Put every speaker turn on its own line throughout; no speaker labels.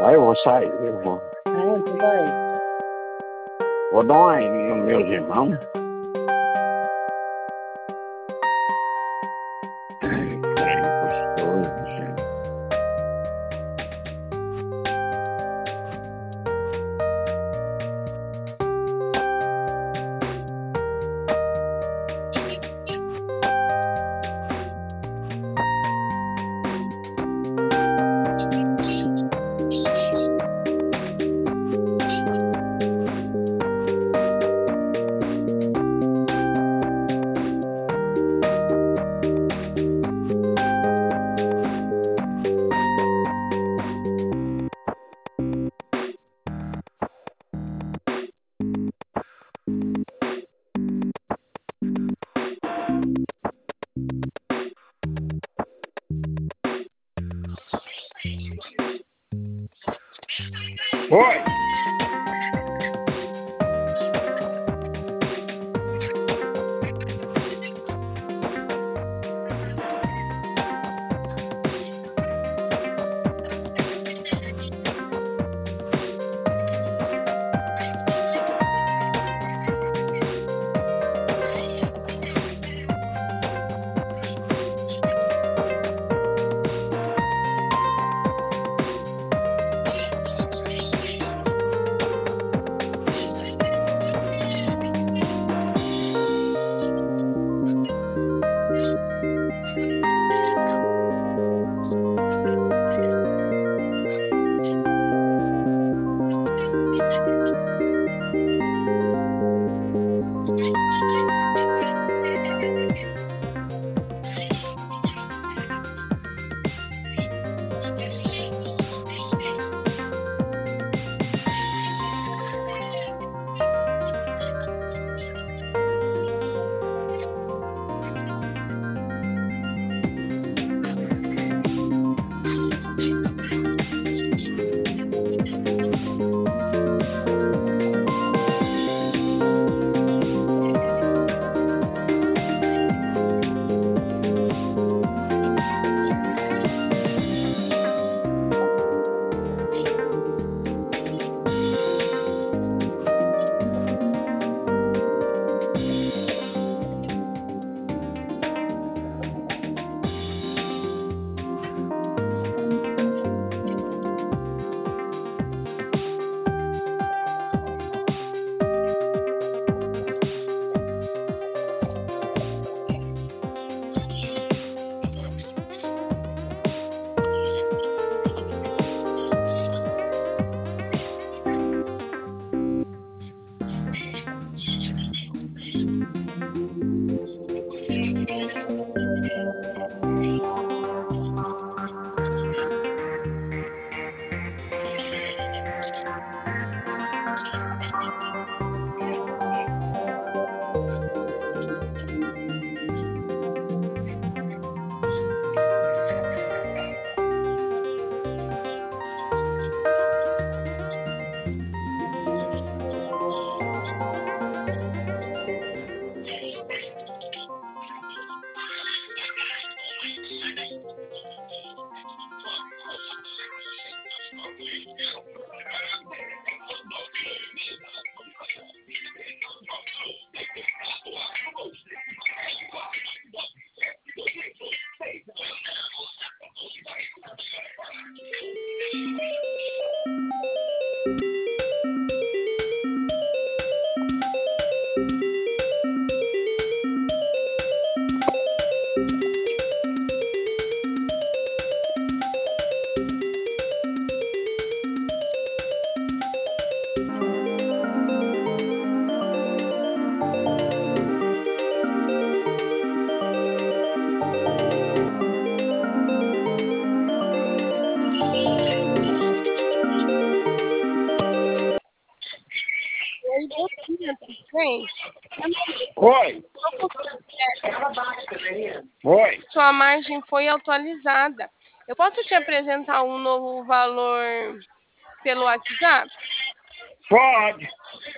Aí eu vou sair, eu vou.
Aonde vai?
Vou dar uma ida nos meus irmãos. Trem gostoso, gente. Oi!
Oi, bom dia, tudo bem?
Oi! Oi!
Sua margem foi atualizada. Eu posso te apresentar um novo valor pelo WhatsApp?
Pode!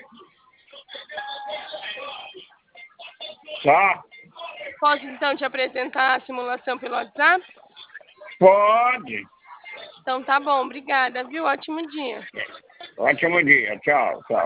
Tá?
Posso então te apresentar a simulação pelo WhatsApp?
Pode!
Então tá bom, obrigada, viu? Ótimo dia.
Ótimo dia. Tchau, tchau.